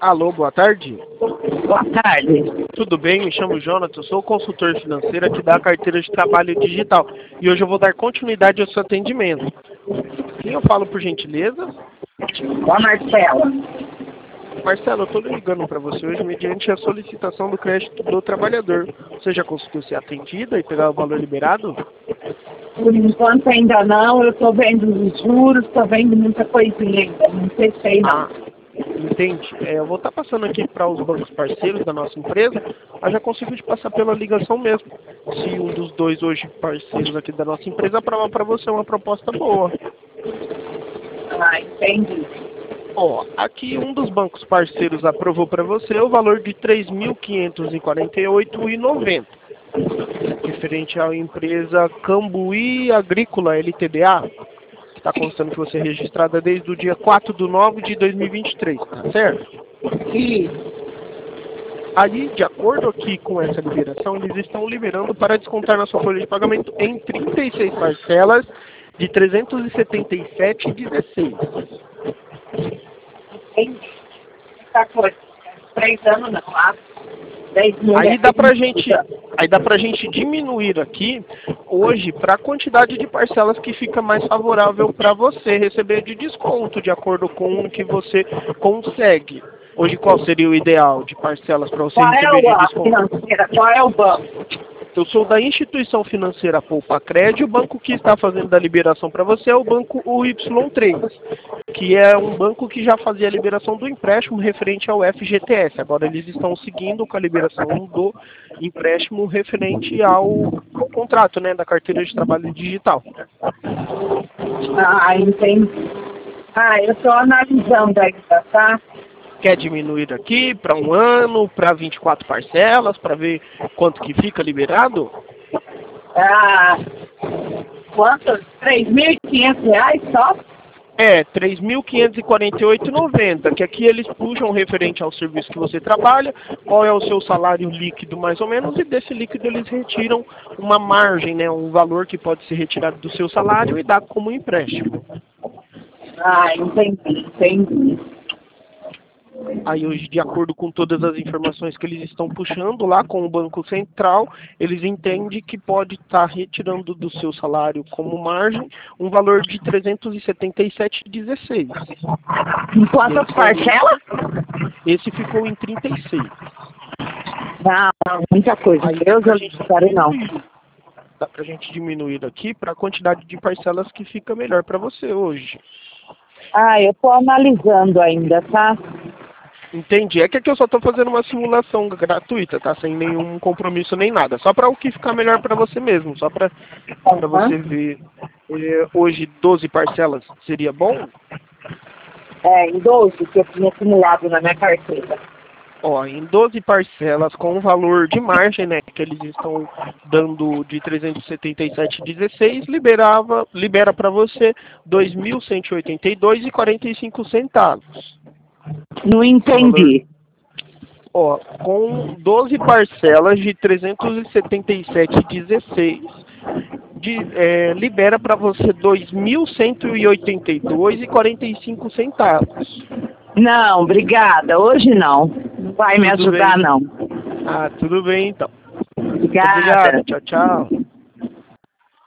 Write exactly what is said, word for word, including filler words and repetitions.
Alô, boa tarde. Boa tarde. Tudo bem? Me chamo Jonathan, sou consultor financeiro aqui da carteira de trabalho digital e hoje eu vou dar continuidade ao seu atendimento. Quem eu falo por gentileza? Boa, Marcela. Marcelo, eu estou ligando para você hoje mediante a solicitação do crédito do trabalhador. Você já conseguiu ser atendida e pegar o valor liberado? Por enquanto ainda não, eu estou vendo os juros, estou vendo muita coisinha ainda, não sei não. Ah, entende? É, eu vou estar passando aqui para os bancos parceiros da nossa empresa, eu já consigo te passar pela ligação mesmo. Se um dos dois hoje parceiros aqui da nossa empresa aprovar para você uma proposta boa. Ah, entendi. Ó, aqui um dos bancos parceiros aprovou para você o valor de três mil quinhentos e quarenta e oito reais e noventa centavos. Referente à empresa Cambuí Agrícola L T D A, que está constando que você é registrada desde o dia quatro de nove de dois mil e vinte e três, tá certo? Sim. Aí, de acordo aqui com essa liberação, eles estão liberando para descontar na sua folha de pagamento em trinta e seis parcelas de trezentos e setenta e sete reais e dezesseis centavos. Entendi. Essa coisa, três anos não, ah, dez mil. Aí dá pra gente, aí dá pra gente diminuir aqui hoje para a quantidade de parcelas que fica mais favorável para você receber de desconto, de acordo com o que você consegue. Hoje qual seria o ideal de parcelas para você Qual é receber de o desconto? financeira? Qual é o banco? Eu sou da instituição financeira Poupa Crédito, o banco que está fazendo a liberação para você é o banco U Y três, que é um banco que já fazia a liberação do empréstimo referente ao F G T S. Agora eles estão seguindo com a liberação do empréstimo referente ao, ao contrato, né, da carteira de trabalho digital. Ah, entendi. Ah, eu estou analisando ainda, tá? Quer diminuir aqui para um ano, para vinte e quatro parcelas, para ver quanto que fica liberado? Ah, quantos? três mil e quinhentos reais só? É, três mil quinhentos e quarenta e oito reais e noventa centavos, que aqui eles puxam referente ao serviço que você trabalha, qual é o seu salário líquido mais ou menos, e desse líquido eles retiram uma margem, né, um valor que pode ser retirado do seu salário e dá como empréstimo. Ah, entendi, entendi. Aí hoje, de acordo com todas as informações que eles estão puxando lá com o Banco Central, eles entendem que pode estar retirando do seu salário como margem um valor de trezentos e setenta e sete reais e dezesseis centavos. Em quantas parcelas? Esse ficou em trinta e seis. Não, muita coisa. Aí Deus, eu não quero não. Dá pra gente diminuir aqui para a quantidade de parcelas que fica melhor para você hoje. Ah, eu tô analisando ainda, tá? Entendi. É que aqui eu só estou fazendo uma simulação gratuita, tá? Sem nenhum compromisso nem nada. Só para o que ficar melhor para você mesmo. Só para Uhum. você ver. É, hoje, doze parcelas seria bom? É, em doze que eu tinha acumulado na minha carteira. Ó, em doze parcelas com um valor de margem, né? Que eles estão dando de trezentos e setenta e sete reais e dezesseis centavos, liberava, libera para você dois mil cento e oitenta e dois reais e quarenta e cinco centavos. Não entendi. Ó, com doze parcelas de trezentos e setenta e sete reais e dezesseis centavos, de, é, libera para você dois mil cento e oitenta e dois reais e quarenta e cinco centavos. Não, obrigada. Hoje não. Não vai me Tudo ajudar, bem. não. Ah, tudo bem então. Obrigada. Obrigado, tchau, tchau.